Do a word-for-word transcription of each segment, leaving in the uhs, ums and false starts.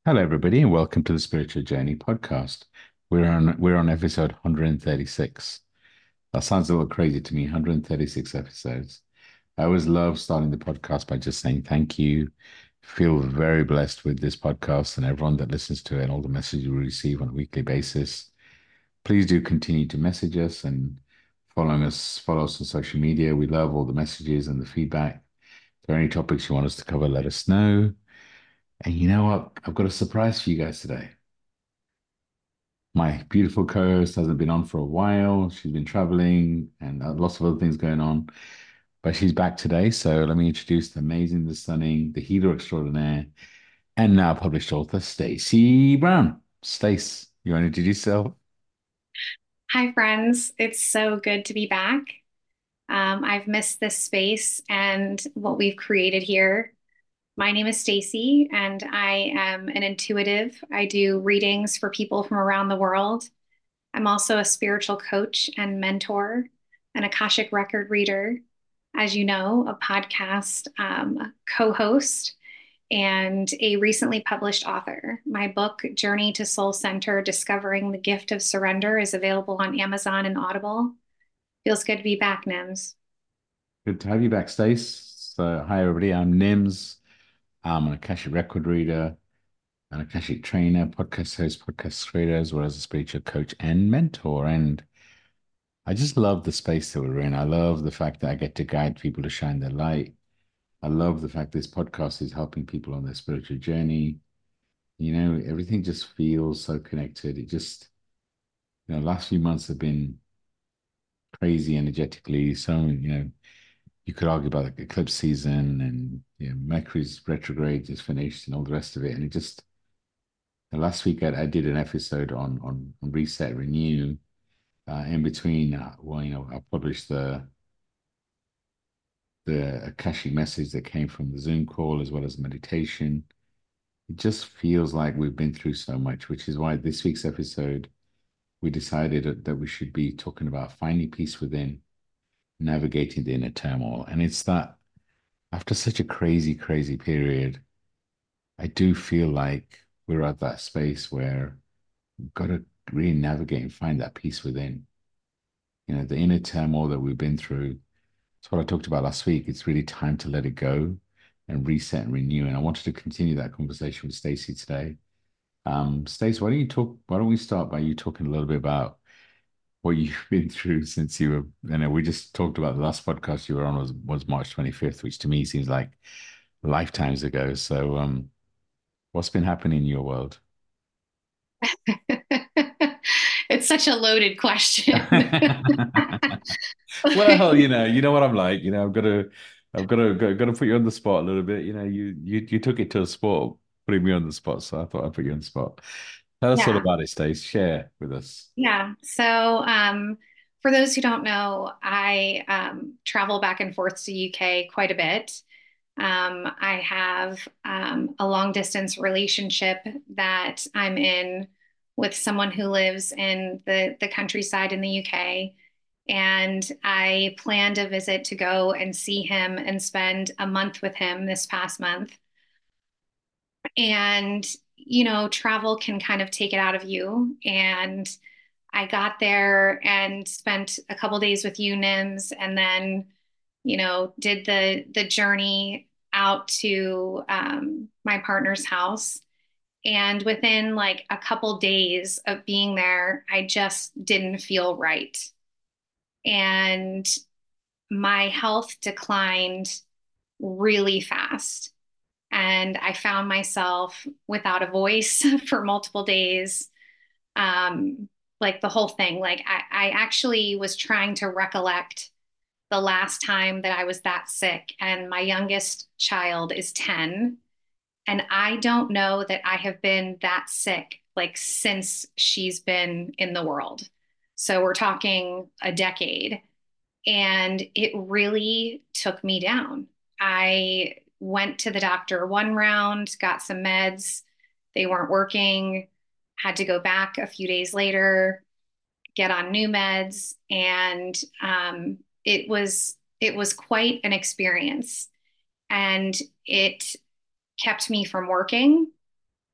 Hello, everybody, and welcome to the Spiritual Journey podcast. We're on we're on episode one hundred thirty-six. That sounds a little crazy to me, one hundred thirty-six episodes. I always love starting the podcast by just saying thank you. Feel very blessed with this podcast and everyone that listens to it and all the messages we receive on a weekly basis. Please do continue to message us and following us, follow us on social media. We love all the messages and the feedback. If there are any topics you want us to cover, let us know. And you know what? I've got a surprise for you guys today. My beautiful co-host hasn't been on for a while. She's been traveling and uh, lots of other things going on, but she's back today. So let me introduce the amazing, the stunning, the healer extraordinaire, and now published author, Stacey Brown. Stace, you want to introduce yourself? Hi, friends. It's so good to be back. Um, I've missed this space and what we've created here. My name is Stacy, and I am an intuitive. I do readings for people from around the world. I'm also a spiritual coach and mentor, an Akashic record reader, as you know, a podcast um, co-host, and a recently published author. My book, Journey to Soul Center: Discovering the Gift of Surrender, is available on Amazon and Audible. Feels good to be back, Nims. Good to have you back, Stace. So, hi, everybody. I'm Nims. I'm an Akashic record reader, an Akashic trainer, podcast host, podcast creator, as well as a spiritual coach and mentor. And I just love the space that we're in. I love the fact that I get to guide people to shine their light. I love the fact this podcast is helping people on their spiritual journey. You know, everything just feels so connected. It just, you know, last few months have been crazy energetically. So, you know, you could argue about the eclipse season and, you know, Mercury's retrograde is finished and all the rest of it. And it just, last week I, I did an episode on on, on Reset Renew. Uh, in between, uh, well, you know, I published the the Akashic message that came from the Zoom call as well as meditation. It just feels like we've been through so much, which is why this week's episode, we decided that we should be talking about finding peace within, navigating the inner turmoil. And it's that after such a crazy, crazy period, I do feel like we're at that space where we've got to really navigate and find that peace within. You know, the inner turmoil that we've been through. It's what I talked about last week. It's really time to let it go and reset and renew. And I wanted to continue that conversation with Stacey today. Um, Stacey, why don't you talk? Why don't we start by you talking a little bit about what you've been through since you were, you know, we just talked about the last podcast you were on was was March twenty-fifth, which to me seems like lifetimes ago. So, um, what's been happening in your world? It's such a loaded question. Well, you know, you know what I'm like. You know, I've got to, I've got to, got, got to put you on the spot a little bit. You know, you you you took it to a sport, putting me on the spot, so I thought I'd put you on the spot. Tell us all Yeah, about it, Stace. Share with us. yeah. So, um, for those who don't know, I um, travel back and forth to U K quite a bit. Um, I have um, a long distance relationship that I'm in with someone who lives in the the countryside in the U K. And I planned a visit to go and see him and spend a month with him this past month. And, you know, travel can kind of take it out of you. And I got there and spent a couple days with you, Nims, and then, you know, did the the journey out to um, my partner's house. And within like a couple days of being there, I just didn't feel right. And my health declined really fast. And I found myself without a voice for multiple days. Um, like the whole thing. Like I, I actually was trying to recollect the last time that I was that sick. And my youngest child is ten. And I don't know that I have been that sick like since she's been in the world. So we're talking a decade. And it really took me down. I went to the doctor one round, got some meds. They weren't working, had to go back a few days later, get on new meds, and um, it was it was quite an experience. And it kept me from working.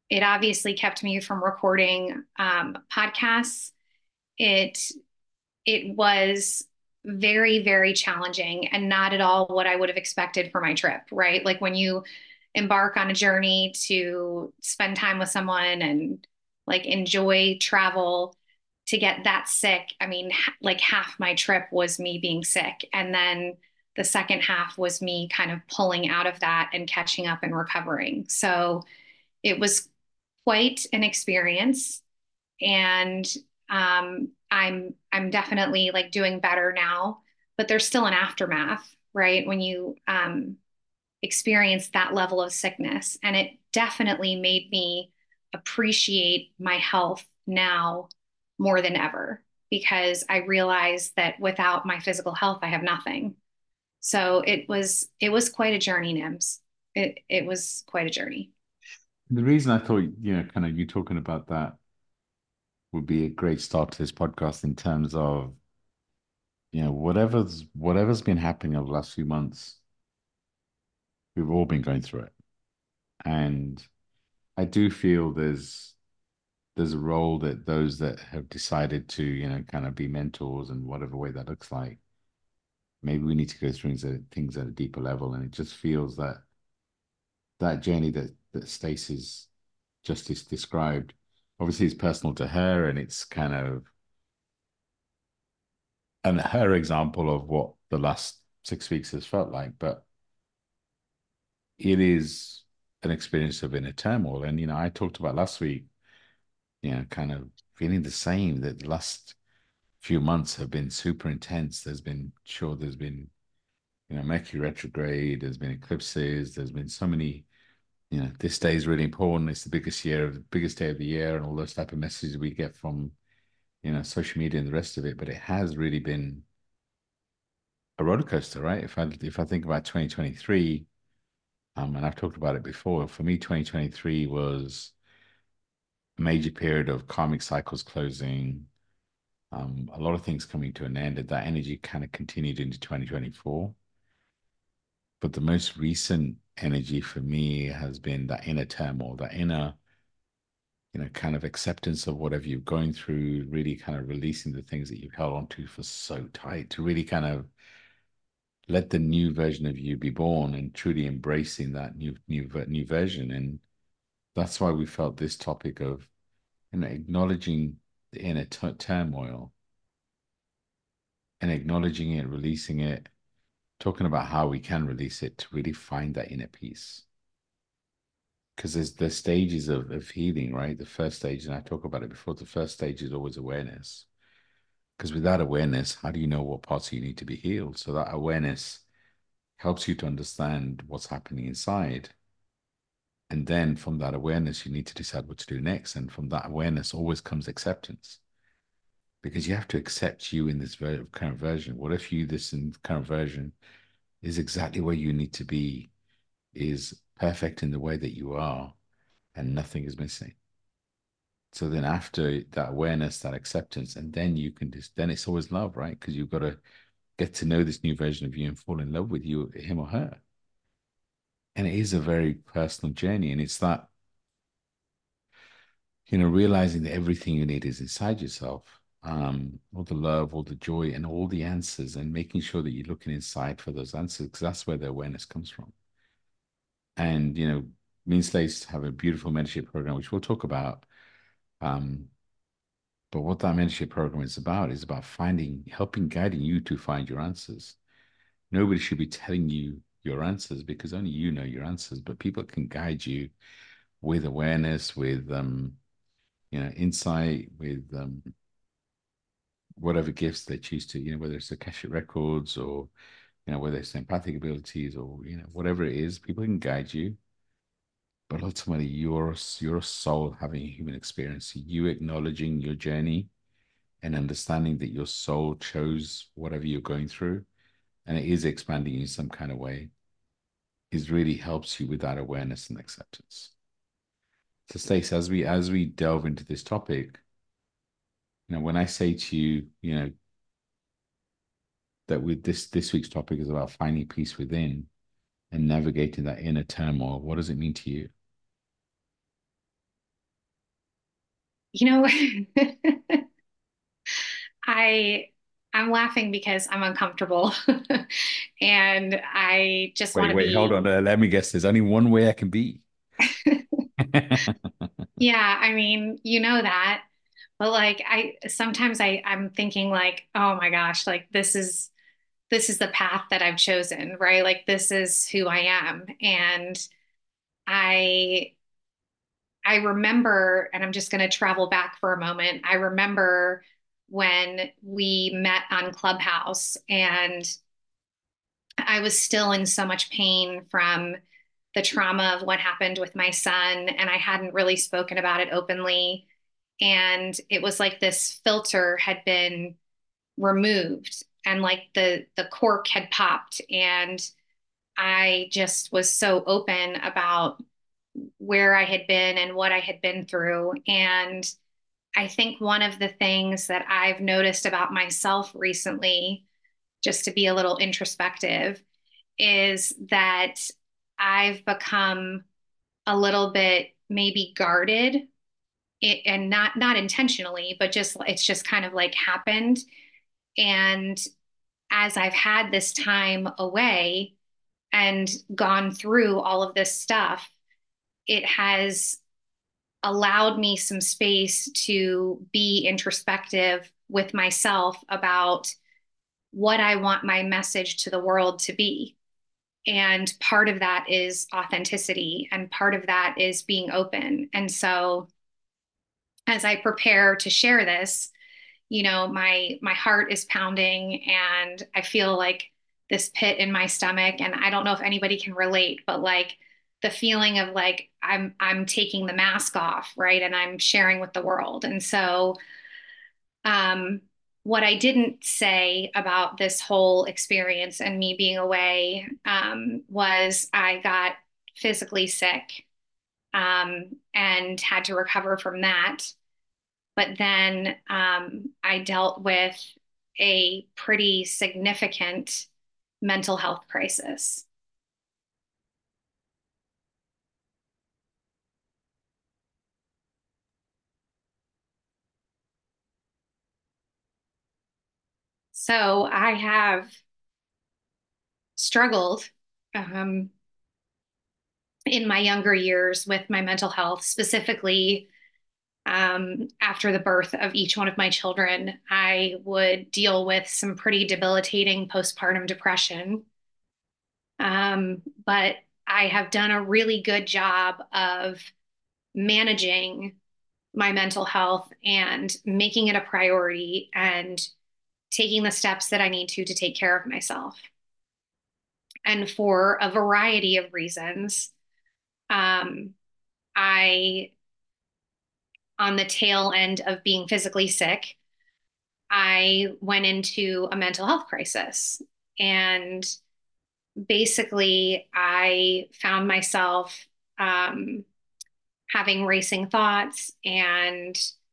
it obviously kept me from recording um, podcasts. It it was very, very challenging and not at all what I would have expected for my trip, right? Like when you embark on a journey to spend time with someone and like enjoy travel, to get that sick. I mean, like half my trip was me being sick. And then the second half was me kind of pulling out of that and catching up and recovering. So it was quite an experience. And um, I'm I'm definitely like doing better now, but there's still an aftermath, right? When you um, experience that level of sickness, and it definitely made me appreciate my health now more than ever because I realized that without my physical health, I have nothing. So it was it was quite a journey, Nims. It it was quite a journey. The reason I thought, you know, kind of you talking about that would be a great start to this podcast in terms of, you know, whatever's whatever's been happening over the last few months, we've all been going through it. And I do feel there's there's a role that those that have decided to, you know, kind of be mentors and whatever way that looks like, maybe we need to go through things at, things at a deeper level. And it just feels that that journey that that Stacey's Justice described, obviously it's personal to her and it's kind of and her example of what the last six weeks has felt like, but it is an experience of inner turmoil. And you know, I talked about last week, you know, kind of feeling the same that the last few months have been super intense. There's been sure there's been, you know, Mercury retrograde, there's been eclipses, there's been so many, you know, this day is really important. It's the biggest year of the biggest day of the year, and all those type of messages we get from, you know, social media and the rest of it. But it has really been a roller coaster, right? If I if I think about twenty twenty-three, um, and I've talked about it before, for me, twenty twenty-three was a major period of karmic cycles closing, um, a lot of things coming to an end, and that energy kind of continued into twenty twenty-four. But the most recent energy for me has been that inner turmoil, that inner, you know, kind of acceptance of whatever you're going through, really kind of releasing the things that you've held on to for so tight, to really kind of let the new version of you be born and truly embracing that new new new version. And that's why we felt this topic of, you know, acknowledging the inner t- turmoil and acknowledging it, releasing it, talking about how we can release it to really find that inner peace. Because there's the stages of, of healing, right? The first stage, and I talk about it before, the first stage is always awareness. Because without awareness, how do you know what parts you need to be healed? So that awareness helps you to understand what's happening inside. And then from that awareness, you need to decide what to do next. And from that awareness always comes acceptance because you have to accept you in this ver- current version. What if you, this in current version, is exactly where you need to be, is perfect in the way that you are, and nothing is missing. So then after that awareness, that acceptance, and then you can just, then it's always love, right? Because you've got to get to know this new version of you and fall in love with you, him or her. And it is a very personal journey. And it's that, you know, realizing that everything you need is inside yourself. Um, all the love, all the joy, and all the answers, and making sure that you're looking inside for those answers, because that's where the awareness comes from. And, you know, me and Slates have a beautiful mentorship program, which we'll talk about. Um, but what that mentorship program is about is about finding, helping, guiding you to find your answers. Nobody should be telling you your answers because only you know your answers, but people can guide you with awareness, with um, you know, insight, with um, whatever gifts they choose to, you know, whether it's Akashic records or, you know, whether it's empathic abilities or, you know, whatever it is, people can guide you. But ultimately, you're you're a soul having a human experience. You acknowledging your journey and understanding that your soul chose whatever you're going through, and it is expanding you in some kind of way, is really helps you with that awareness and acceptance. So, Stacey, as we as we delve into this topic, you know, when I say to you, you know, that with this this week's topic is about finding peace within and navigating that inner turmoil, what does it mean to you? You know, I I'm laughing because I'm uncomfortable and I just want Wait, to wait, hold be. on. Uh, let me guess. There's only one way I can be. Yeah, I mean, you know that. But like I sometimes I I'm thinking like, oh my gosh, like this is this is the path that I've chosen, right? Like this is who I am. And I I remember, and I'm just going to travel back for a moment. I remember when we met on Clubhouse and I was still in so much pain from the trauma of what happened with my son, and I hadn't really spoken about it openly. And it was like this filter had been removed and like the the cork had popped, and I just was so open about where I had been and what I had been through. And I think one of the things that I've noticed about myself recently, just to be a little introspective, is that I've become a little bit maybe guarded it, and not not intentionally, but just it's just kind of like happened. And as I've had this time away and gone through all of this stuff, it has allowed me some space to be introspective with myself about what I want my message to the world to be. And part of that is authenticity, and part of that is being open. And so, as I prepare to share this, you know, my my heart is pounding, and I feel like this pit in my stomach. And I don't know if anybody can relate, but like the feeling of like I'm I'm taking the mask off, right? And I'm sharing with the world. And so um what I didn't say about this whole experience and me being away um, was I got physically sick um, and had to recover from that. But then um, I dealt with a pretty significant mental health crisis. So I have struggled um, in my younger years with my mental health, specifically um, after the birth of each one of my children. I would deal with some pretty debilitating postpartum depression. Um, but I have done a really good job of managing my mental health and making it a priority and taking the steps that I need to to take care of myself. And for a variety of reasons, um, I, on the tail end of being physically sick, I went into a mental health crisis. And basically, I found myself um, having racing thoughts and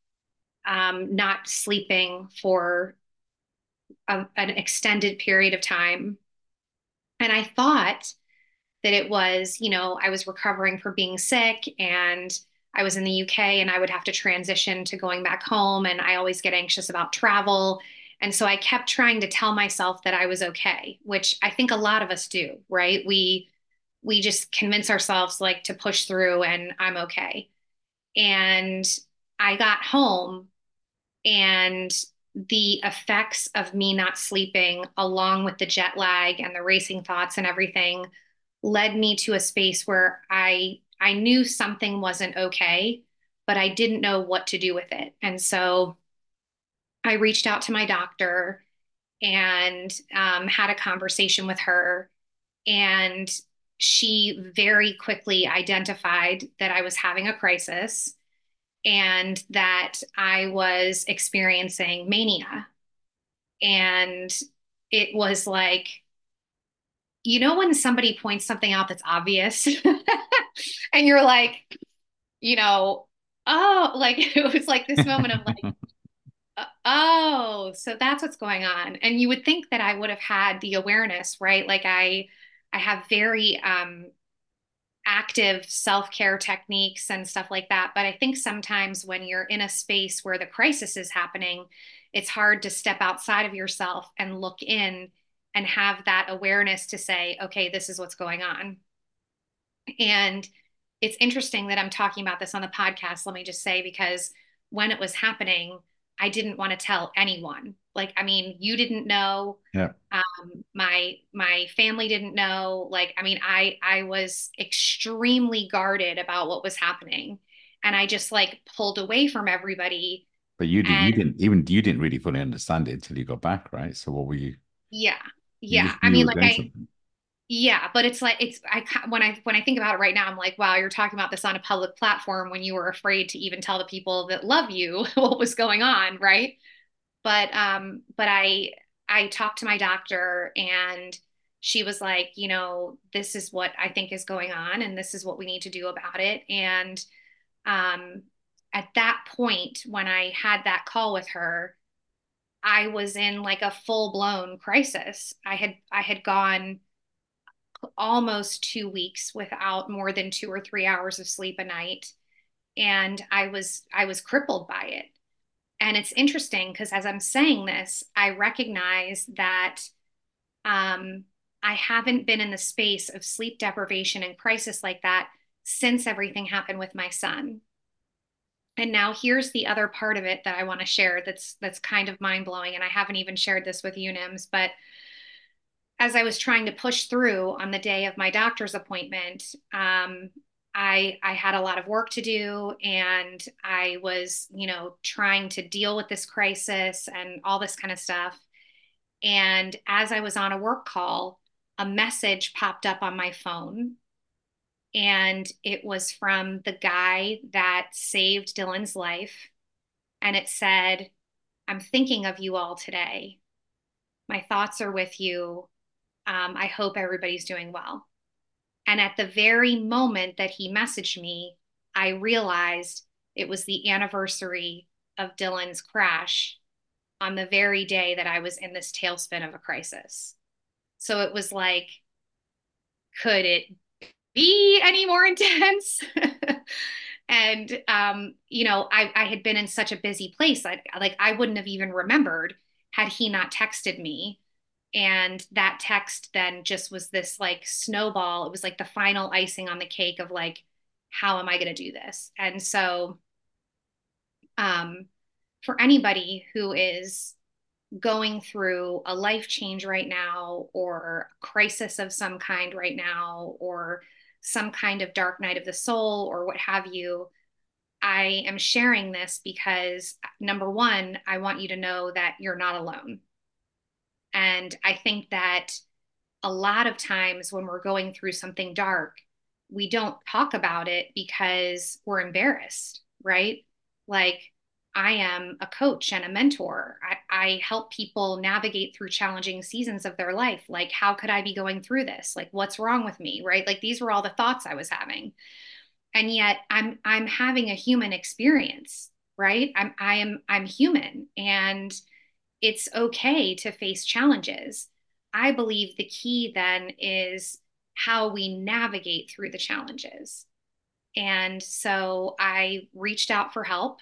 um, not sleeping for a, an extended period of time. And I thought that it was, you know, I was recovering from being sick and I was in the U K and I would have to transition to going back home. And I always get anxious about travel. And so I kept trying to tell myself that I was okay, which I think a lot of us do, right? We we just convince ourselves like to push through and I'm okay. And I got home and the effects of me not sleeping, along with the jet lag and the racing thoughts and everything, led me to a space where I I knew something wasn't okay, but I didn't know what to do with it. And so I reached out to my doctor and um, had a conversation with her, and she very quickly identified that I was having a crisis and that I was experiencing mania. And it was like, you know, when somebody points something out that's obvious and you're like, you know, oh, like it was like this moment of like, uh, oh, so that's what's going on. And you would think that I would have had the awareness, right? Like I, I have very, um, active self-care techniques and stuff like that. But I think sometimes when you're in a space where the crisis is happening, it's hard to step outside of yourself and look in and have that awareness to say, okay, this is what's going on. And it's interesting that I'm talking about this on the podcast, let me just say, because when it was happening, I didn't want to tell anyone. Like, I mean, you didn't know. Yeah. Um, my my family didn't know. Like, I mean, I I was extremely guarded about what was happening. And I just like pulled away from everybody. But you did, And you didn't even you didn't really fully understand it until you got back, right? So what were you? yeah, You yeah. just knew I you mean, were like doing I something. Yeah, but it's like it's I when I when I think about it right now, I'm like, wow, you're talking about this on a public platform when you were afraid to even tell the people that love you what was going on, right? But um, but I I talked to my doctor and she was like, you know, this is what I think is going on and this is what we need to do about it. And um, at that point, when I had that call with her, I was in like a full blown crisis. I had I had gone almost two weeks without more than two or three hours of sleep a night, and i was i was crippled by it. And it's interesting because as I'm saying this, I recognize that um, I haven't been in the space of sleep deprivation and crisis like that since everything happened with my son. And now here's the other part of it that I want to share that's that's kind of mind blowing, and I haven't even shared this with you, Nims, but as I was trying to push through on the day of my doctor's appointment, um, I I had a lot of work to do, and I was, you know, trying to deal with this crisis and all this kind of stuff. And as I was on a work call, a message popped up on my phone, and it was from the guy that saved Dylan's life, and it said, "I'm thinking of you all today. My thoughts are with you. Um, I hope everybody's doing well." And at the very moment that he messaged me, I realized it was the anniversary of Dylan's crash on the very day that I was in this tailspin of a crisis. So it was like, could it be any more intense? And um, you know, I, I had been in such a busy place. I, like I wouldn't have even remembered had he not texted me. And that text then just was this like snowball. It was like the final icing on the cake of like, how am I going to do this? And so, um, for anybody who is going through a life change right now, or a crisis of some kind right now, or some kind of dark night of the soul, or what have you, I am sharing this because number one, I want you to know that you're not alone. And I think that a lot of times when we're going through something dark, we don't talk about it because we're embarrassed, right? Like, I am a coach and a mentor. I, I help people navigate through challenging seasons of their life. Like, how could I be going through this? Like, what's wrong with me? Right? Like, these were all the thoughts I was having. And yet I'm I'm having a human experience, right? I'm I am I'm human, and it's okay to face challenges. I believe the key then is how we navigate through the challenges. And so I reached out for help,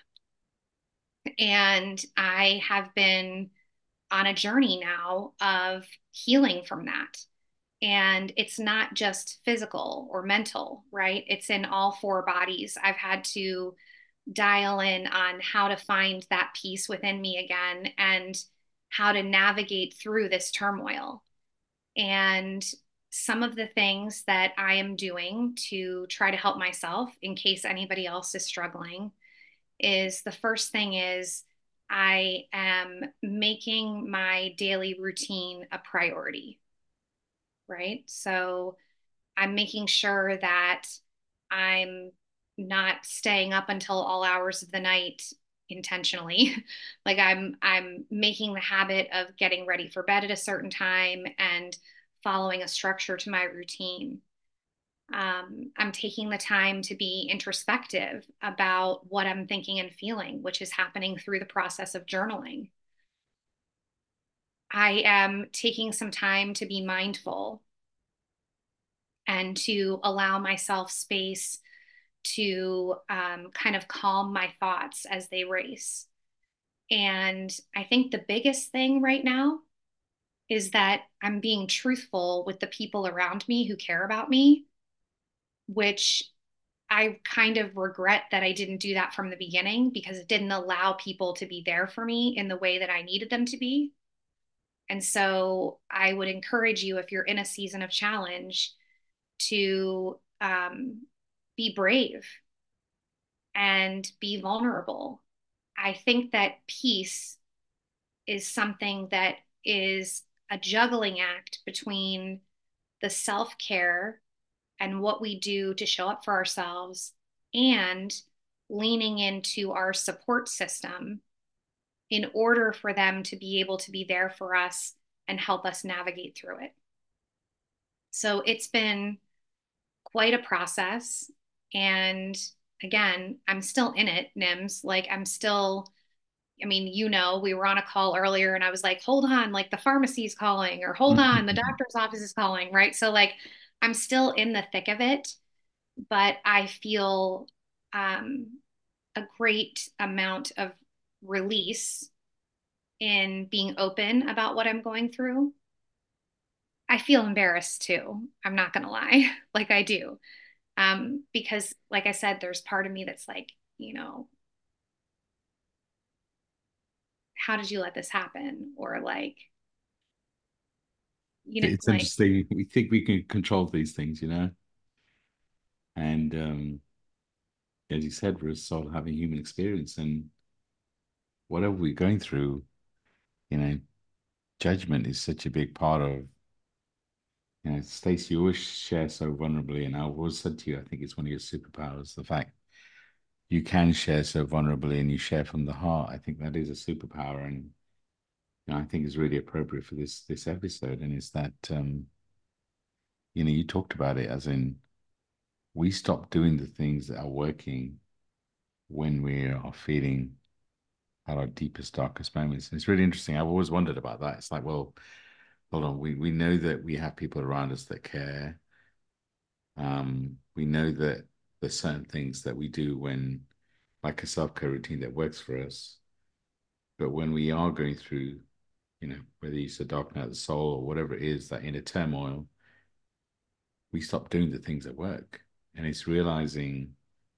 and I have been on a journey now of healing from that. And it's not just physical or mental, right? It's in all four bodies. I've had to dial in on how to find that peace within me again and how to navigate through this turmoil. And some of the things that I am doing to try to help myself in case anybody else is struggling is the first thing is I am making my daily routine a priority, right? So I'm making sure that I'm not staying up until all hours of the night intentionally. Like I'm I'm making the habit of getting ready for bed at a certain time and following a structure to my routine. Um, I'm taking the time to be introspective about what I'm thinking and feeling, which is happening through the process of journaling. I am taking some time to be mindful and to allow myself space to um, kind of calm my thoughts as they race. And I think the biggest thing right now is that I'm being truthful with the people around me who care about me, which I kind of regret that I didn't do that from the beginning because it didn't allow people to be there for me in the way that I needed them to be. And so I would encourage you, if you're in a season of challenge, to um, be brave and be vulnerable. I think that peace is something that is a juggling act between the self care and what we do to show up for ourselves and leaning into our support system in order for them to be able to be there for us and help us navigate through it. So it's been quite a process. And again, I'm still in it, Nims. Like I'm still, I mean, you know, we were on a call earlier and I was like, hold on, like the pharmacy's calling, or hold on, the doctor's office is calling, right? So like I'm still in the thick of it, but I feel um, a great amount of release in being open about what I'm going through. I feel embarrassed too. I'm not going to lie, like I do. Um, because, like I said, there's part of me that's like, you know, how did you let this happen? Or like, you know, It's like, interesting. We think we can control these things, you know, and um, as you said, we're sort of having human experience, and whatever we're going through, you know, judgment is such a big part of, you know, Stacey, you always share so vulnerably, and I've always said to you, I think it's one of your superpowers, the fact you can share so vulnerably and you share from the heart. I think that is a superpower, and you know, I think is really appropriate for this this episode. And it's that um, you know, you talked about it as in we stop doing the things that are working when we are feeling at our deepest, darkest moments. And it's really interesting. I've always wondered about that. It's like, well, hold on, we we know that we have people around us that care. Um, we know that there's certain things that we do when, like a self-care routine that works for us. But when we are going through, you know, whether it's a dark night of the soul or whatever it is, that inner turmoil, we stop doing the things that work. And it's realizing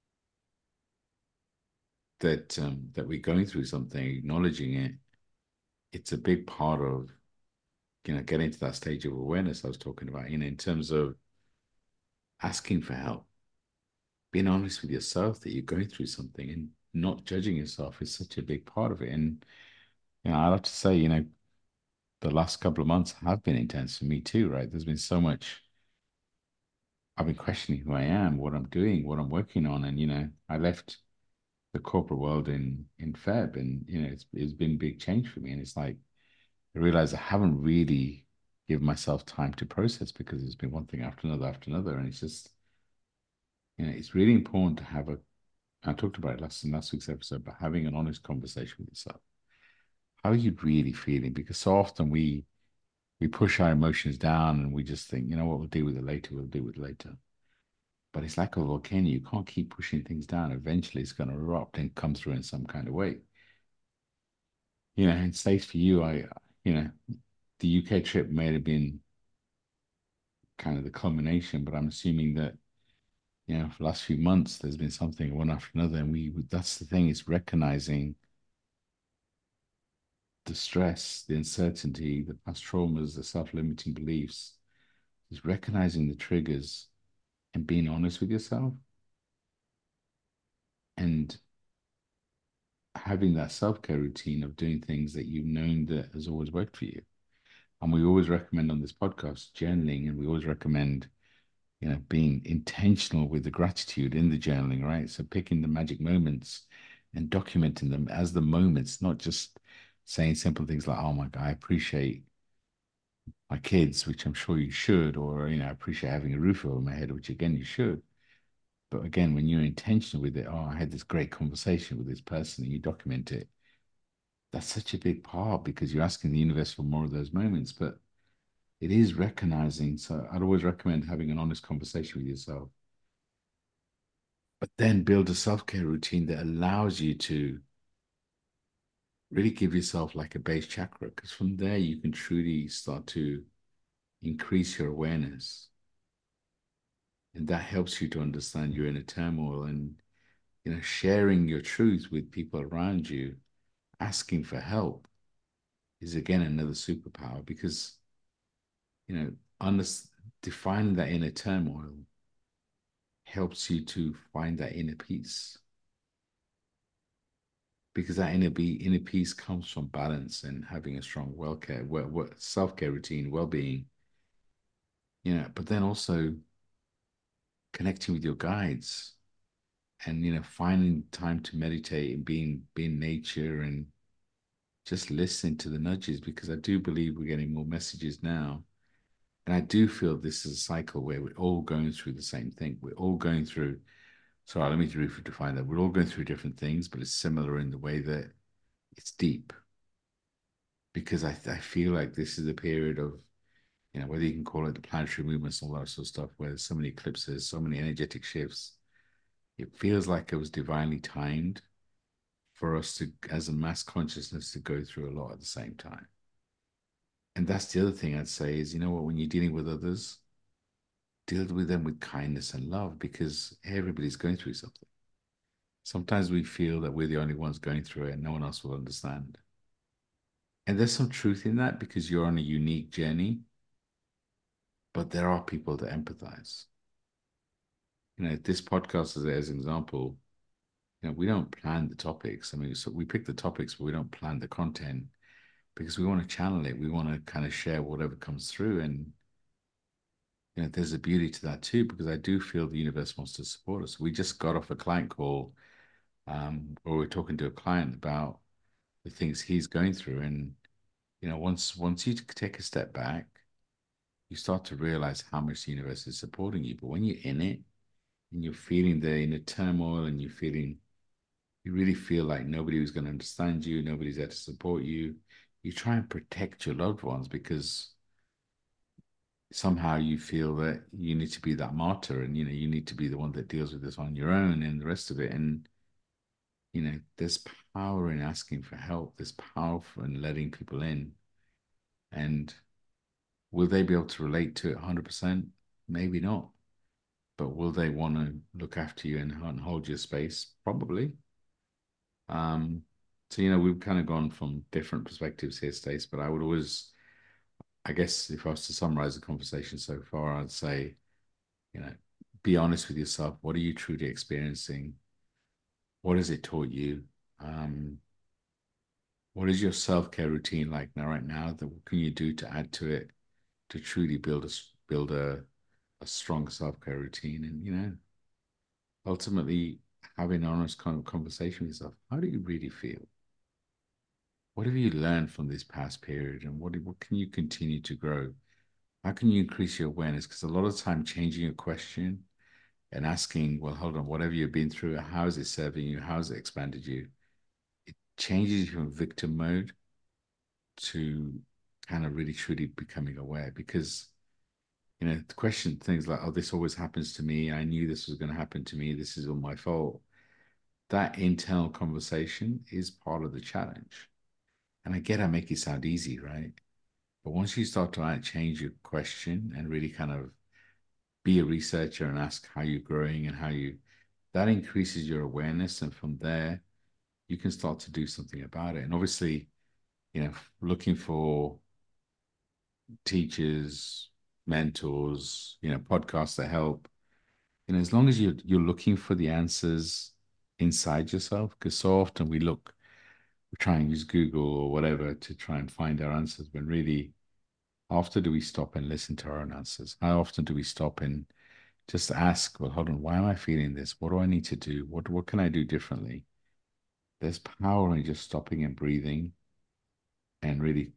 that um, that we're going through something, acknowledging it. It's a big part of, you know, getting to that stage of awareness I was talking about, you know, in terms of asking for help, being honest with yourself that you're going through something and not judging yourself is such a big part of it. And, you know, I'd have to say, you know, the last couple of months have been intense for me too, right? There's been so much, I've been questioning who I am, what I'm doing, what I'm working on. And, you know, I left the corporate world in in Feb and, you know, it's, it's been a big change for me. And it's like, I realize I haven't really given myself time to process because it's been one thing after another after another. And it's just, you know, it's really important to have a, I talked about it last in last week's episode, but having an honest conversation with yourself. How are you really feeling? Because so often we we push our emotions down and we just think, you know what, we'll deal with it later, we'll deal with it later. But it's like a volcano. You can't keep pushing things down. Eventually it's going to erupt and come through in some kind of way. You know, and safe for you, I, you know, the U K trip may have been kind of the culmination, but I'm assuming that, you know, for the last few months, there's been something one after another. And we, that's the thing, is recognizing the stress, the uncertainty, the past traumas, the self-limiting beliefs, is recognizing the triggers and being honest with yourself and having that self-care routine of doing things that you've known that has always worked for you. And we always recommend on this podcast journaling, and we always recommend, you know, being intentional with the gratitude in the journaling, right? So picking the magic moments and documenting them as the moments, not just saying simple things like, oh my God, I appreciate my kids, which I'm sure you should, or, you know, I appreciate having a roof over my head, which again, you should. But again, when you're intentional with it, oh, I had this great conversation with this person and you document it, that's such a big part because you're asking the universe for more of those moments. But it is recognizing. So I'd always recommend having an honest conversation with yourself, but then build a self-care routine that allows you to really give yourself like a base chakra, because from there you can truly start to increase your awareness. And that helps you to understand your inner turmoil, and you know, sharing your truth with people around you, asking for help is again another superpower, because you know, under, defining that inner turmoil helps you to find that inner peace, because that inner be inner peace comes from balance and having a strong well care, well, well, self care routine, well being. You know, but then also connecting with your guides, and you know, finding time to meditate and being being nature, and just listening to the nudges, because I do believe we're getting more messages now. And I do feel this is a cycle where we're all going through the same thing. We're all going through, sorry, let me define that. We're all going through different things, but it's similar in the way that it's deep. Because I, I feel like this is a period of, you know, whether you can call it the planetary movements and all that sort of stuff, where there's so many eclipses, so many energetic shifts. It feels like it was divinely timed for us to, as a mass consciousness, to go through a lot at the same time. And that's the other thing I'd say is, you know what, when you're dealing with others, deal with them with kindness and love, because everybody's going through something. Sometimes we feel that we're the only ones going through it and no one else will understand. And there's some truth in that, because you're on a unique journey, but there are people that empathize. You know, this podcast is as an example, you know, we don't plan the topics. I mean, so we pick the topics, but we don't plan the content, because we want to channel it. We want to kind of share whatever comes through. And you know, there's a beauty to that too, because I do feel the universe wants to support us. We just got off a client call, um, where we're talking to a client about the things he's going through. And, you know, once once you take a step back, you start to realize how much the universe is supporting you. But when you're in it and you're feeling the inner turmoil, and you're feeling, you really feel like nobody was going to understand you, nobody's there to support you, you try and protect your loved ones, because somehow you feel that you need to be that martyr, and you know, you need to be the one that deals with this on your own and the rest of it. And you know, there's power in asking for help, there's power in letting people in. And will they be able to relate to it one hundred percent? Maybe not. But will they want to look after you and, and hold your space? Probably. Um, so, you know, we've kind of gone from different perspectives here, Stace, but I would always, I guess, if I was to summarize the conversation so far, I'd say, you know, be honest with yourself. What are you truly experiencing? What has it taught you? Um, what is your self-care routine like now, right now? That what can you do to add to it to truly build a build a a strong self-care routine? And you know, ultimately having an honest kind of conversation with yourself. How do you really feel? What have you learned from this past period, and what what can you continue to grow? How can you increase your awareness? Because a lot of time changing a question and asking, well, hold on, whatever you've been through, how is it serving you? How has it expanded you? It changes you from victim mode to kind of really truly becoming aware. Because you know, the question things like, oh, this always happens to me. I knew this was going to happen to me. This is all my fault. That internal conversation is part of the challenge. And I get I make it sound easy, right? But once you start to change your question and really kind of be a researcher and ask how you're growing and how you, that increases your awareness. And from there, you can start to do something about it. And obviously, you know, looking for teachers, mentors, you know, podcasts that help. You know, as long as you you're looking for the answers inside yourself, because so often we look, we try and use Google or whatever to try and find our answers, when really, how often do we stop and listen to our own answers? How often do we stop and just ask, well, hold on, why am I feeling this? What do I need to do? What what can I do differently? There's power in just stopping and breathing and really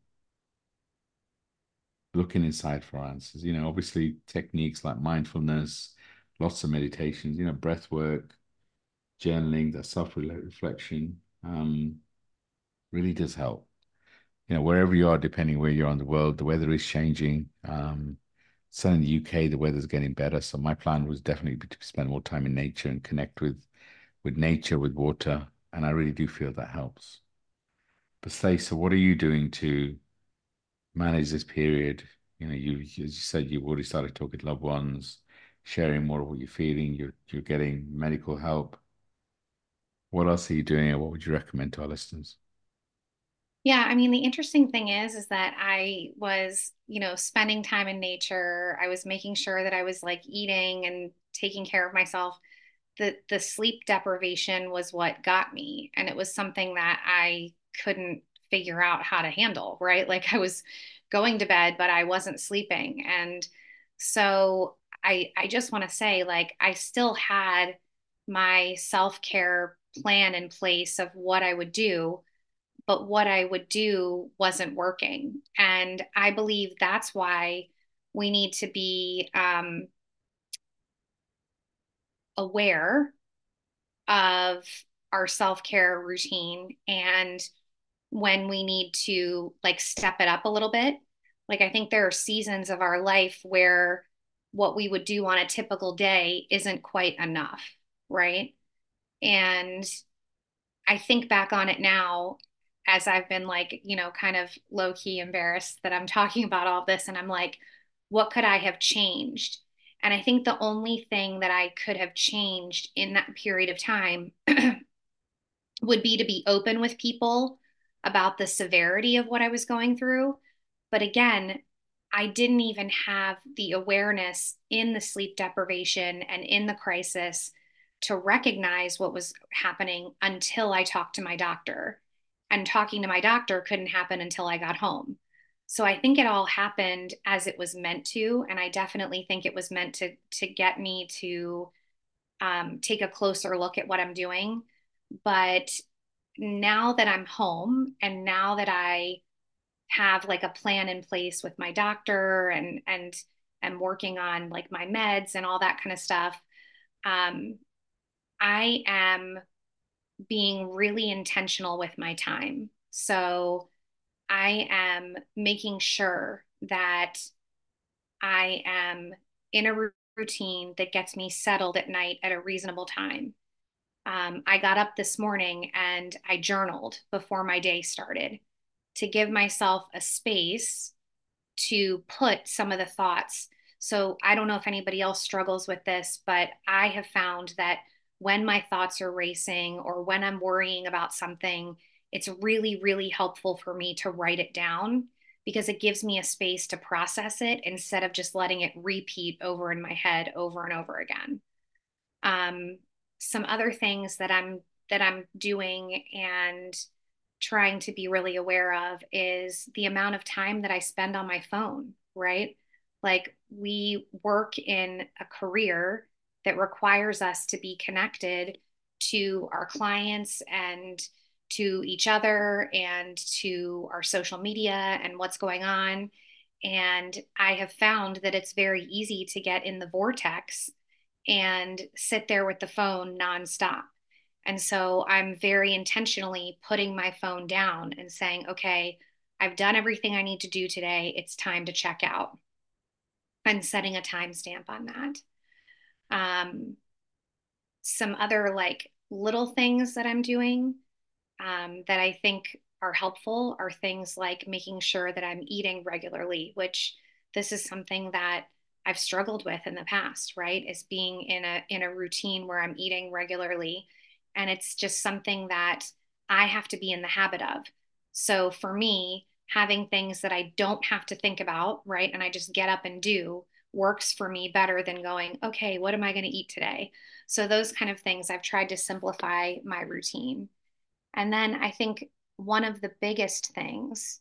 looking inside for answers. You know, obviously techniques like mindfulness, lots of meditations, you know, breath work, journaling, that self reflection, um, really does help. you know, wherever you are, depending where you are in the world, the weather is changing. Um, so in the U K, the weather's getting better. So my plan was definitely to spend more time in nature and connect with with nature, with water, and I really do feel that helps. But Stacey, what are you doing to manage this period? You know, you as you said, you've already started talking to loved ones, sharing more of what you're feeling. You're you're getting medical help. What else are you doing, and what would you recommend to our listeners? Yeah, I mean, the interesting thing is, is that I was, you know, spending time in nature. I was making sure that I was like eating and taking care of myself. The the sleep deprivation was what got me, and it was something that I couldn't figure out how to handle, right? Like I was going to bed, but I wasn't sleeping. And so I I just want to say, like, I still had my self-care plan in place of what I would do, but what I would do wasn't working. And I believe that's why we need to be um, aware of our self-care routine and when we need to like step it up a little bit. Like I think there are seasons of our life where what we would do on a typical day isn't quite enough, right? And I think back on it now as I've been like, you know, kind of low key embarrassed that I'm talking about all this. And I'm like, what could I have changed? And I think the only thing that I could have changed in that period of time would be to be open with people about the severity of what I was going through. But again, I didn't even have the awareness in the sleep deprivation and in the crisis to recognize what was happening until I talked to my doctor. And talking to my doctor couldn't happen until I got home. So I think it all happened as it was meant to. And I definitely think it was meant to, to get me to um, take a closer look at what I'm doing. But now that I'm home and now that I have like a plan in place with my doctor and and am working on like my meds and all that kind of stuff, um, I am being really intentional with my time. So I am making sure that I am in a routine that gets me settled at night at a reasonable time. Um, I got up this morning and I journaled before my day started to give myself a space to put some of the thoughts. So I don't know if anybody else struggles with this, but I have found that when my thoughts are racing or when I'm worrying about something, it's really, really helpful for me to write it down because it gives me a space to process it instead of just letting it repeat over in my head over and over again. Um, some other things that I'm that I'm doing and trying to be really aware of is the amount of time that I spend on my phone, right? Like we work in a career that requires us to be connected to our clients and to each other and to our social media and what's going on. And I have found that it's very easy to get in the vortex and sit there with the phone nonstop. And so I'm very intentionally putting my phone down and saying, okay, I've done everything I need to do today. It's time to check out and setting a timestamp on that. Um, some other like little things that I'm doing um, that I think are helpful are things like making sure that I'm eating regularly, which this is something that I've struggled with in the past, right? Is being in a in a routine where I'm eating regularly. And it's just something that I have to be in the habit of. So for me, having things that I don't have to think about, right? And I just get up and do works for me better than going, okay, what am I going to eat today? So those kind of things I've tried to simplify my routine. And then I think one of the biggest things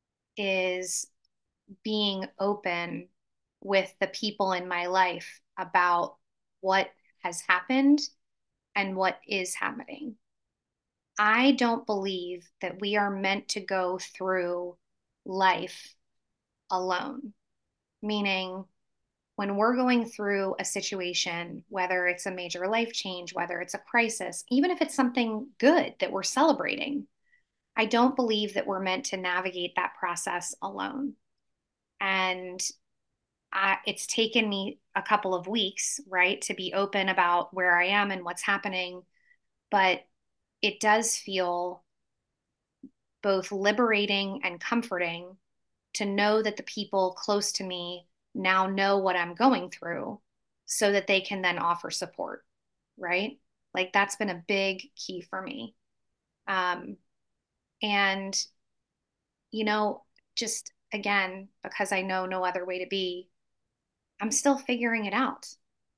is being open with the people in my life about what has happened and what is happening. I don't believe that we are meant to go through life alone, meaning when we're going through a situation, whether it's a major life change, whether it's a crisis, even if it's something good that we're celebrating, I don't believe that we're meant to navigate that process alone. And I, it's taken me a couple of weeks, right, to be open about where I am and what's happening. But it does feel both liberating and comforting to know that the people close to me now know what I'm going through so that they can then offer support, right? Like that's been a big key for me. Um, and, you know, just again, because I know no other way to be, I'm still figuring it out,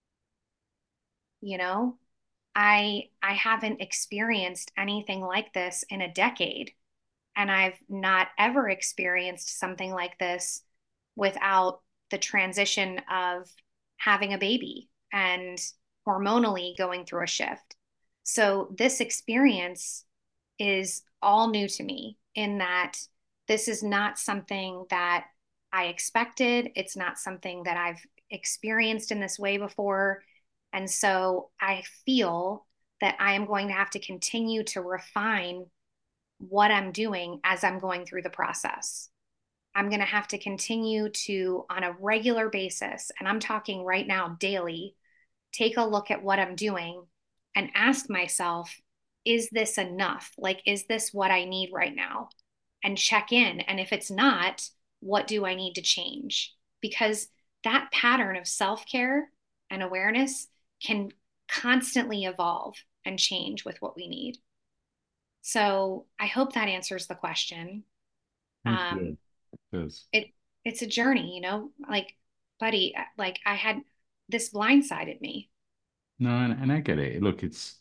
you know? I I haven't experienced anything like this in a decade, and I've not ever experienced something like this without the transition of having a baby and hormonally going through a shift. So this experience is all new to me in that this is not something that I expected. It's not something that I've experienced in this way before. And so I feel that I am going to have to continue to refine what I'm doing as I'm going through the process. I'm going to have to continue to, on a regular basis, and I'm talking right now daily, take a look at what I'm doing and ask myself, is this enough? Like, is this what I need right now? And check in. And if it's not, what do I need to change? Because that pattern of self care and awareness can constantly evolve and change with what we need. So I hope that answers the question. It Um, does. It does. it it's a journey, you know, like, buddy, like I had this blindsided me. No, and, and I get it. Look, it's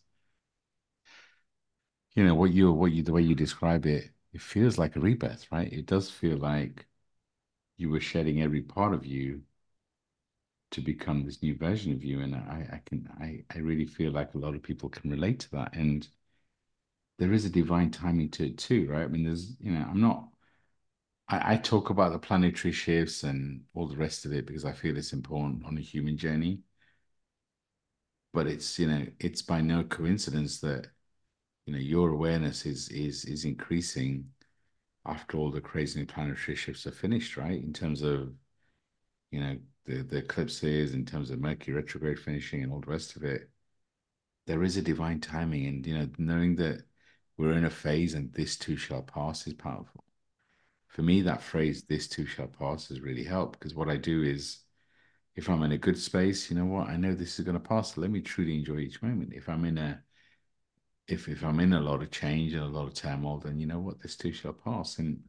you know what you what you the way you describe it, it feels like a rebirth, right? It does feel like you were shedding every part of you to become this new version of you. And I, I can I, I really feel like a lot of people can relate to that. And there is a divine timing to it too, right? I mean, there's, you know, I'm not I, I talk about the planetary shifts and all the rest of it because I feel it's important on a human journey. But it's, you know, it's by no coincidence that, you know, your awareness is is is increasing after all the crazy planetary shifts are finished, right? In terms of, you know, the the eclipses, in terms of Mercury retrograde finishing and all the rest of it. There is a divine timing, and you know, knowing that we're in a phase and this too shall pass is powerful. For me, that phrase, this too shall pass, has really helped because what I do is if I'm in a good space, you know what, I know this is going to pass. So let me truly enjoy each moment. If I'm in a if if I'm in a lot of change and a lot of turmoil, then you know what, this too shall pass. And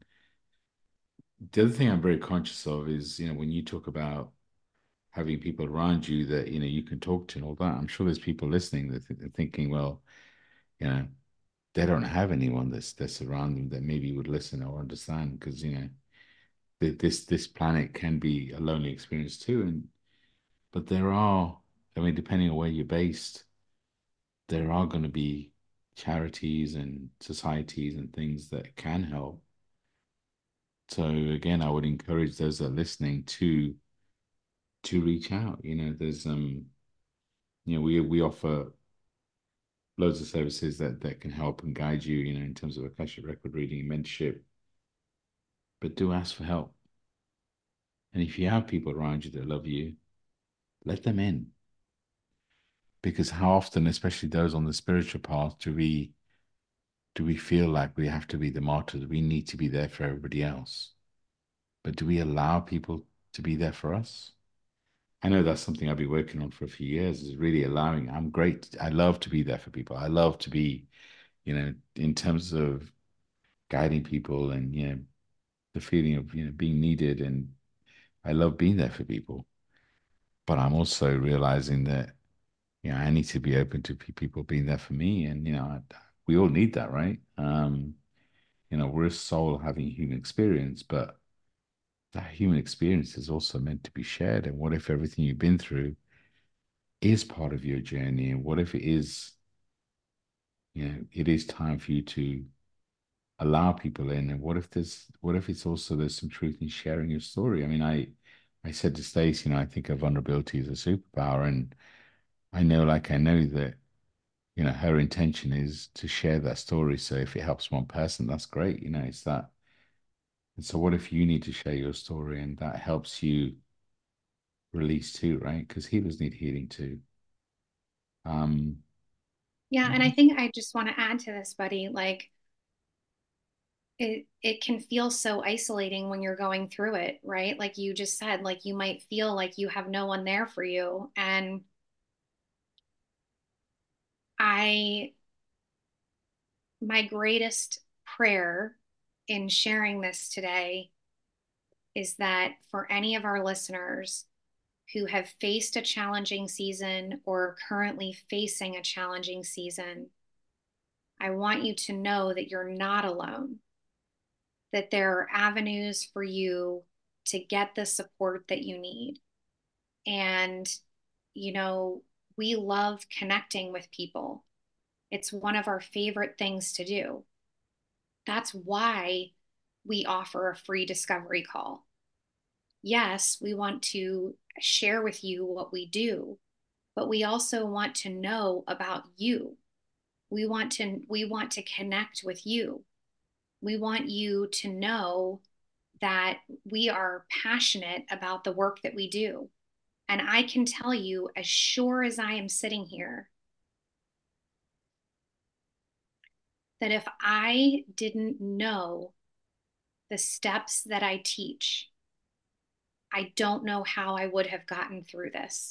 the other thing I'm very conscious of is, you know, when you talk about having people around you that, you know, you can talk to and all that, I'm sure there's people listening that th- thinking, well, you know, they don't have anyone that's that's around them that maybe would listen or understand because, you know, th- this this planet can be a lonely experience too. And but there are, I mean, depending on where you're based, there are going to be charities and societies and things that can help. So again, I would encourage those that are listening to to reach out. You know, there's um, you know, we we offer loads of services that that can help and guide you, you know, in terms of Akashic record reading, mentorship, but do ask for help. And if you have people around you that love you, let them in. Because how often, especially those on the spiritual path, do we do we feel like we have to be the martyrs? We need to be there for everybody else. But do we allow people to be there for us? I know that's something I've been working on for a few years, is really allowing. I'm great. I love to be there for people. I love to be, you know, in terms of guiding people and, you know, the feeling of, you know, being needed. And I love being there for people. But I'm also realizing that, you know, I need to be open to pe- people being there for me. And, you know, I, we all need that, right? Um, you know, we're a soul having a human experience, but that human experience is also meant to be shared. And what if everything you've been through is part of your journey? And what if it is, you know, it is time for you to allow people in? And what if there's, what if it's also there's some truth in sharing your story? I mean, I, I said to Stacey, you know, I think of vulnerability as a superpower, and I know, like, I know that, you know, her intention is to share that story. So if it helps one person, that's great. You know, it's that. And so what if you need to share your story and that helps you release too, right? Because healers need healing too. Um, Yeah, and I think I just want to add to this, buddy, like it it can feel so isolating when you're going through it, right? Like you just said, like you might feel like you have no one there for you. And I my greatest prayer in sharing this today is that for any of our listeners who have faced a challenging season or are currently facing a challenging season, I want you to know that you're not alone, that there are avenues for you to get the support that you need. And, you know, we love connecting with people. It's one of our favorite things to do. That's why we offer a free discovery call. Yes, we want to share with you what we do, but we also want to know about you. We want to we want to connect with you. We want you to know that we are passionate about the work that we do. And I can tell you, as sure as I am sitting here, that if I didn't know the steps that I teach, I don't know how I would have gotten through this.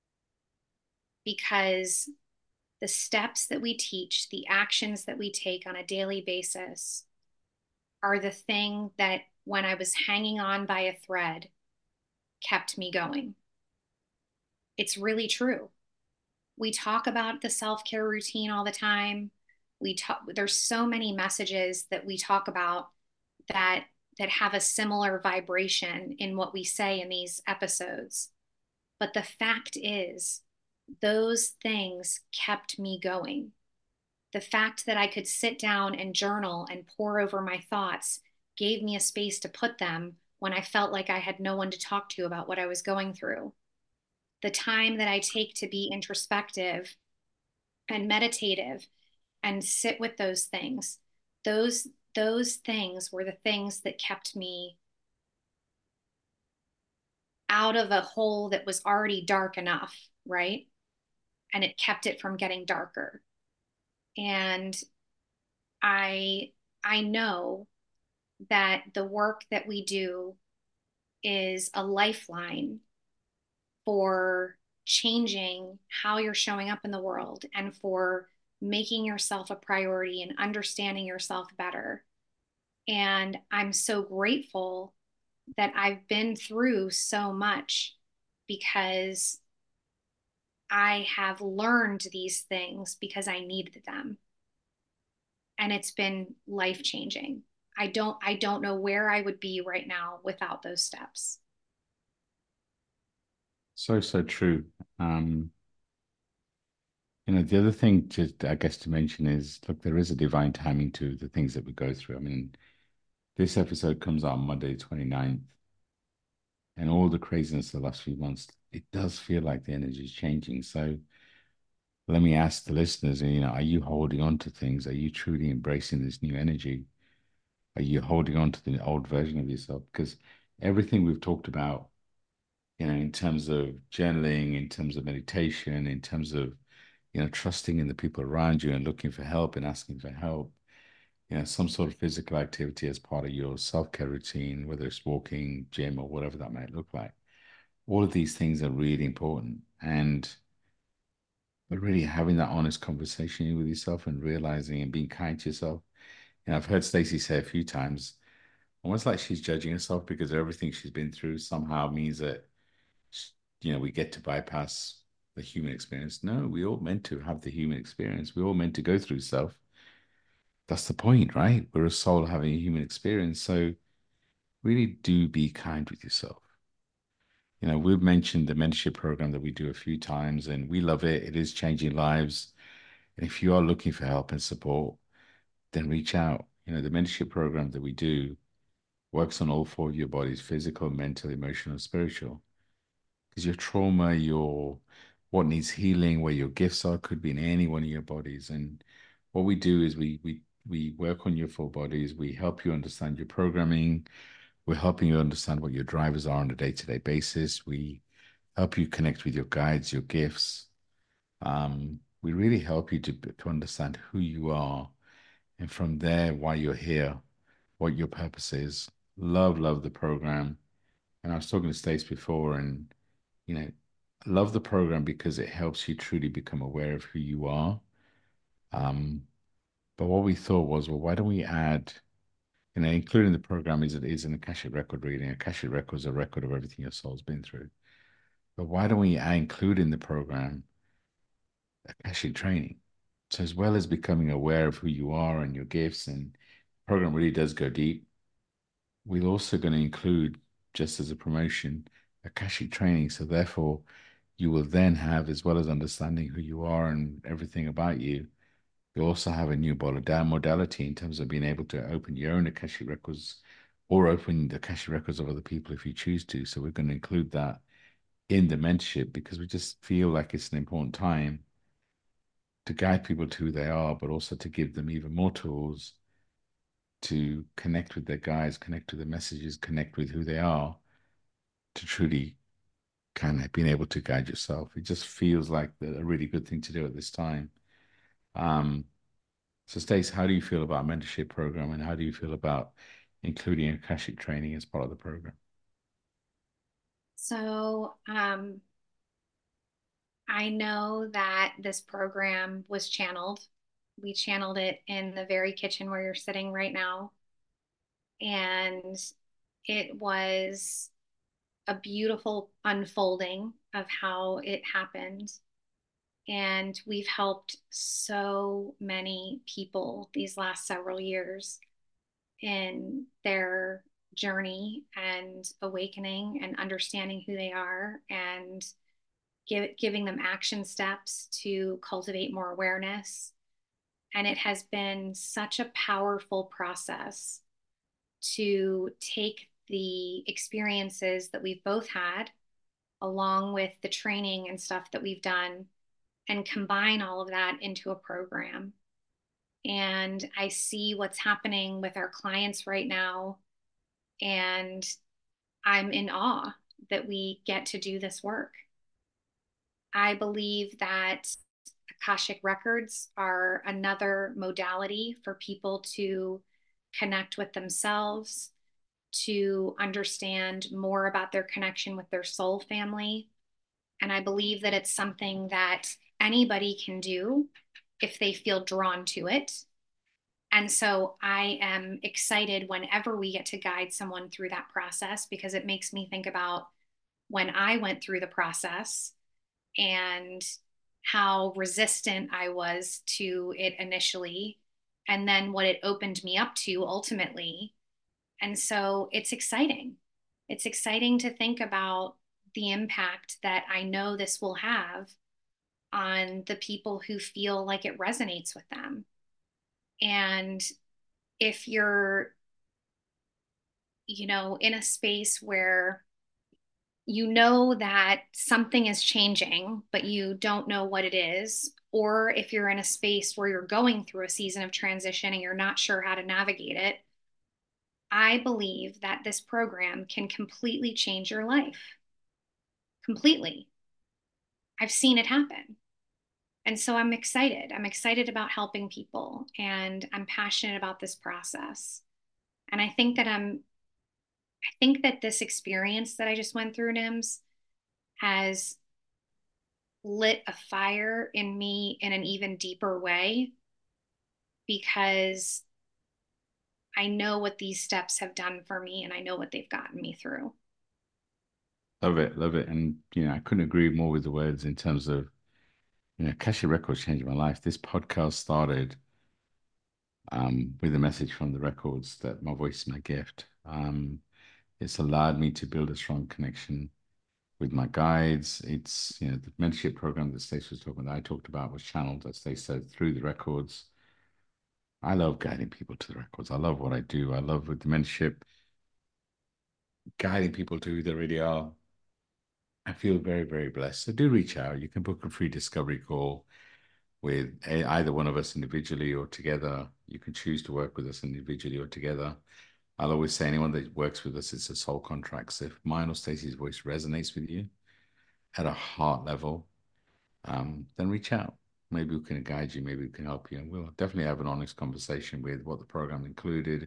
Because the steps that we teach, the actions that we take on a daily basis, are the thing that when I was hanging on by a thread kept me going. It's really true. We talk about the self-care routine all the time. We talk, there's so many messages that we talk about that that have a similar vibration in what we say in these episodes. But the fact is, those things kept me going. The fact that I could sit down and journal and pour over my thoughts gave me a space to put them when I felt like I had no one to talk to about what I was going through. The time that I take to be introspective and meditative and sit with those things, those those things were the things that kept me out of a hole that was already dark enough, right? And it kept it from getting darker. And I I know that the work that we do is a lifeline for changing how you're showing up in the world and for making yourself a priority and understanding yourself better. And I'm so grateful that I've been through so much because I have learned these things because I needed them. And it's been life changing. I don't I don't know where I would be right now without those steps. so, so true. Um, you know, the other thing to, I guess, to mention is, look, there is a divine timing to the things that we go through. I mean, this episode comes out on Monday, twenty-ninth, and all the craziness of the last few months, it does feel like the energy is changing. So let me ask the listeners, you know, are you holding on to things? Are you truly embracing this new energy? Are you holding on to the old version of yourself? Because everything we've talked about, you know, in terms of journaling, in terms of meditation, in terms of, you know, trusting in the people around you and looking for help and asking for help, you know, some sort of physical activity as part of your self-care routine, whether it's walking, gym, or whatever that might look like. All of these things are really important. And but really having that honest conversation with yourself and realizing and being kind to yourself. You know, I've heard Stacey say a few times, almost like she's judging herself because everything she's been through somehow means that, you know, we get to bypass the human experience. No, we all meant to have the human experience. We all meant to go through stuff. That's the point, right? We're a soul having a human experience. So really do be kind with yourself. You know, we've mentioned the mentorship program that we do a few times, and we love it. It is changing lives. And if you are looking for help and support, then reach out. You know, the mentorship program that we do works on all four of your bodies: physical, mental, emotional, spiritual. Because your trauma, your what needs healing, where your gifts are, could be in any one of your bodies. And what we do is we we we work on your full bodies. We help you understand your programming. We're helping you understand what your drivers are on a day-to-day basis. We help you connect with your guides, your gifts. Um, we really help you to to understand who you are, and from there, why you're here, what your purpose is. Love, love the program. And I was talking to Stace before, and you know, love the program because it helps you truly become aware of who you are. Um, but what we thought was, well, why don't we add, you know, including the program is it is an Akashic record reading. Akashic record is a record of everything your soul's been through. But why don't we add, include in the program Akashic training? So as well as becoming aware of who you are and your gifts, and the program really does go deep. We're also going to include, just as a promotion, Akashic training. So therefore, you will then have, as well as understanding who you are and everything about you, you also have a new modality in terms of being able to open your own Akashic records or open the Akashic records of other people if you choose to. So we're going to include that in the mentorship because we just feel like it's an important time to guide people to who they are, but also to give them even more tools to connect with their guides, connect with the messages, connect with who they are, to truly kind of being able to guide yourself. It just feels like the, a really good thing to do at this time. Um, so, Stace, how do you feel about mentorship program, and how do you feel about including Akashic training as part of the program? So, um, I know that this program was channeled. We channeled it in the very kitchen where you're sitting right now. And it was a beautiful unfolding of how it happened. And we've helped so many people these last several years in their journey and awakening and understanding who they are and give, giving them action steps to cultivate more awareness. And it has been such a powerful process to take the experiences that we've both had, along with the training and stuff that we've done, and combine all of that into a program. And I see what's happening with our clients right now. And I'm in awe that we get to do this work. I believe that Akashic records are another modality for people to connect with themselves, to understand more about their connection with their soul family. And I believe that it's something that anybody can do if they feel drawn to it. And so I am excited whenever we get to guide someone through that process because it makes me think about when I went through the process and how resistant I was to it initially, and then what it opened me up to ultimately. And so it's exciting. It's exciting to think about the impact that I know this will have on the people who feel like it resonates with them. And if you're, you know, in a space where you know that something is changing, but you don't know what it is, or if you're in a space where you're going through a season of transition and you're not sure how to navigate it, I believe that this program can completely change your life. Completely. I've seen it happen. And so I'm excited. I'm excited about helping people and I'm passionate about this process. And I think that I'm, I think that this experience that I just went through, Nims, has lit a fire in me in an even deeper way because I know what these steps have done for me and I know what they've gotten me through. Love it, love it. And, you know, I couldn't agree more with the words in terms of, you know, Akashic records changed my life. This podcast started um, with a message from the records that my voice is my gift. Um, it's allowed me to build a strong connection with my guides. It's, you know, the mentorship program that Stacey was talking about, I talked about was channeled, as they said, through the records. I love guiding people to the records. I love what I do. I love with the mentorship, guiding people to who they really are. I feel very, very blessed. So do reach out. You can book a free discovery call with a, either one of us individually or together. You can choose to work with us individually or together. I'll always say anyone that works with us, it's a soul contract. So if mine or Stacey's voice resonates with you at a heart level, um, then reach out. Maybe we can guide you. Maybe we can help you. And we'll definitely have an honest conversation with what the program included.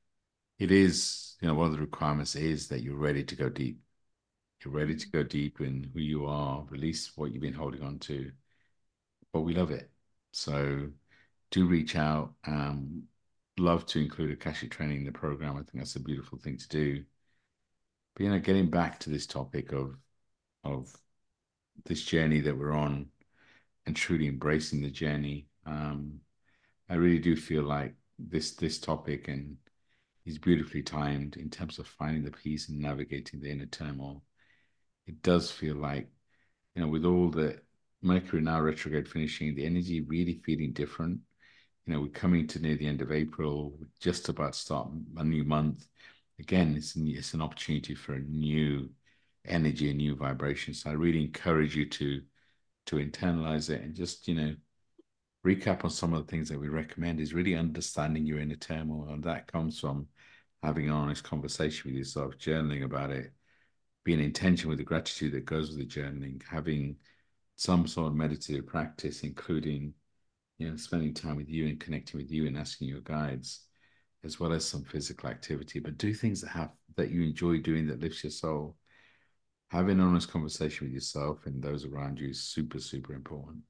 It is, you know, one of the requirements is that you're ready to go deep. You're ready to go deep in who you are, release what you've been holding on to. But we love it. So do reach out. Um, love to include Akashic training in the program. I think that's a beautiful thing to do. But you know, getting back to this topic of of this journey that we're on and truly embracing the journey, um, I really do feel like this this topic and is beautifully timed in terms of finding the peace and navigating the inner turmoil. It does feel like, you know, with all the Mercury now retrograde finishing, the energy really feeling different. You know, we're coming to near the end of April, we're just about to start a new month. Again, it's, it's an opportunity for a new energy, a new vibration. So I really encourage you to to internalize it and just, you know, recap on some of the things that we recommend is really understanding your inner turmoil. And that comes from having an honest conversation with yourself, journaling about it, being intentional with the gratitude that goes with the journaling, having some sort of meditative practice, including, you know, spending time with you and connecting with you and asking your guides, as well as some physical activity. But do things that have that you enjoy doing that lifts your soul. Having an honest conversation with yourself and those around you is super, super important.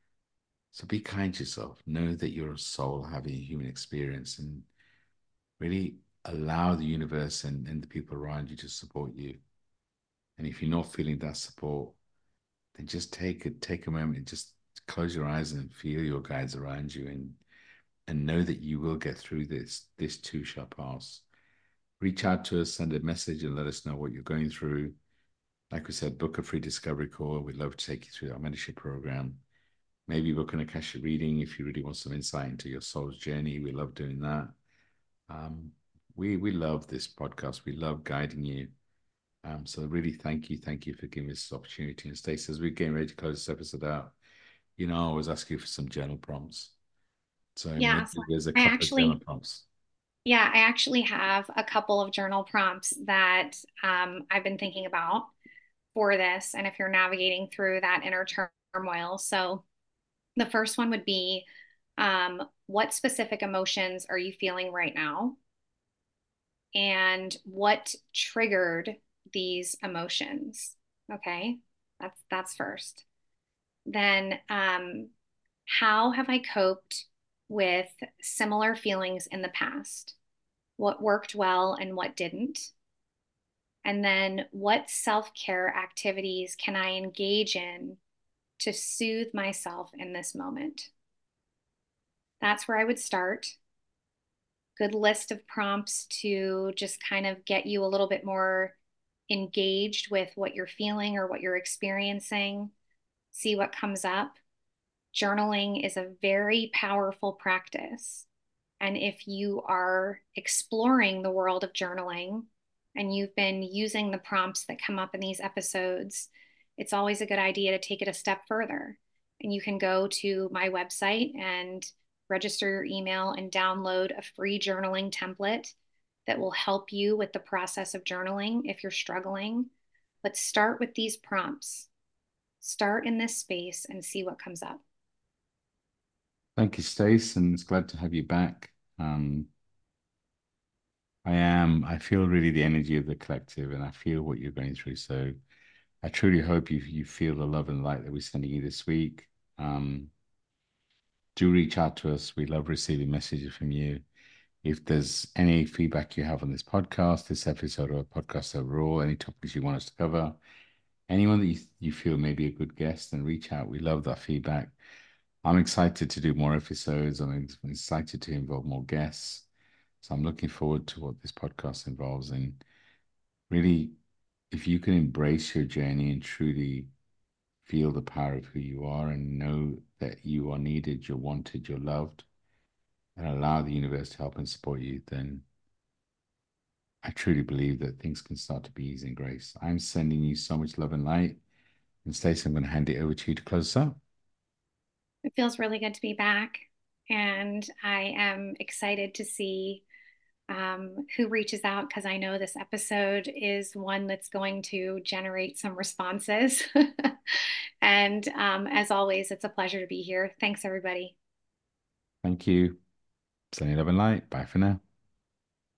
So be kind to yourself. Know that you're a soul having a human experience and really allow the universe and, and the people around you to support you. And if you're not feeling that support, then just take it, take a moment and just close your eyes and feel your guides around you and and know that you will get through this. This too shall pass. Reach out to us, send a message and let us know what you're going through. Like we said, book a free discovery call. We'd love to take you through our mentorship program. Maybe book an Akasha reading if you really want some insight into your soul's journey. We love doing that. Um, we we love this podcast. We love guiding you. Um, so really thank you, thank you for giving us this opportunity. And Stacey, as we're getting ready to close this episode out, you know, I always ask you for some journal prompts. So Yeah, maybe so there's a I couple of journal actually, prompts. yeah, I actually have a couple of journal prompts that um, I've been thinking about for this. And if you're navigating through that inner turmoil, so the first one would be, um, what specific emotions are you feeling right now? And what triggered these emotions? Okay, that's that's first. Then, um, how have I coped with similar feelings in the past? What worked well and what didn't? And then, what self-care activities can I engage in to soothe myself in this moment? That's where I would start. Good list of prompts to just kind of get you a little bit more engaged with what you're feeling or what you're experiencing, see what comes up. Journaling is a very powerful practice. And if you are exploring the world of journaling and you've been using the prompts that come up in these episodes, it's always a good idea to take it a step further. And you can go to my website and register your email and download a free journaling template that will help you with the process of journaling if you're struggling. But start with these prompts. Start in this space and see what comes up. Thank you, Stace, and it's glad to have you back. Um, I am, I feel really the energy of the collective and I feel what you're going through. So I truly hope you you feel the love and light that we're sending you this week. Um, do reach out to us. We love receiving messages from you. If there's any feedback you have on this podcast, this episode, or podcast overall, any topics you want us to cover, anyone that you, you feel may be a good guest, then reach out. We love that feedback. I'm excited to do more episodes. I'm excited to involve more guests. So I'm looking forward to what this podcast involves. And really, if you can embrace your journey and truly feel the power of who you are and know that you are needed, you're wanted, you're loved, and allow the universe to help and support you, then I truly believe that things can start to be easy and grace. I'm sending you so much love and light. And Stacey, I'm going to hand it over to you to close us up. It feels really good to be back. And I am excited to see um, who reaches out because I know this episode is one that's going to generate some responses. And um, as always, it's a pleasure to be here. Thanks, everybody. Thank you. Sending love and light. Bye for now.